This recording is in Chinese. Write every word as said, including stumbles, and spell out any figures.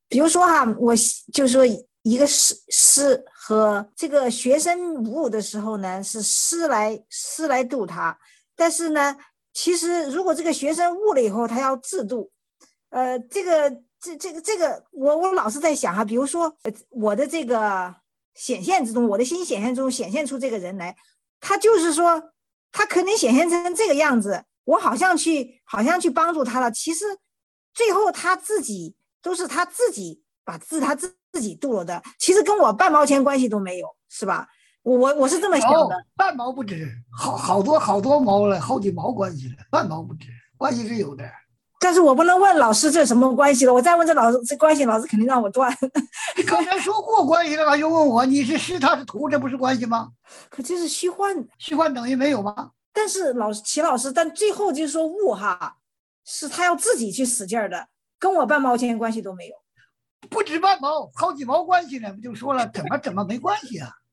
比如说哈，我就是说一个师师和这个学生无误的时候呢，是师来师来度他，但是呢，其实如果这个学生悟了以后，他要自度。呃，这个这这个这个，我我老是在想哈，比如说我的这个显现之中，我的心显现中显现出这个人来，他就是说他可能显现成这个样子，我好像去好像去帮助他了，其实最后他自己都是他自己把自他自自己度了的，其实跟我半毛钱关系都没有，是吧？我我是这么想的， 哦，半毛不止，好好多好多毛了，好几毛关系了，半毛不止，关系是有的。 但是我不能问老师这什么关系了，我再问这老师这关系，老师肯定让我断。 你刚才说过关系了，又问我你是师他是徒，这不是关系吗？ 可这是虚幻， 虚幻等于没有吗？ 但是老师齐老师，但最后就是说悟哈，是他要自己去使劲的，跟我半毛钱关系都没有。 不止半毛，好几毛关系呢，不就说了怎么怎么没关系啊？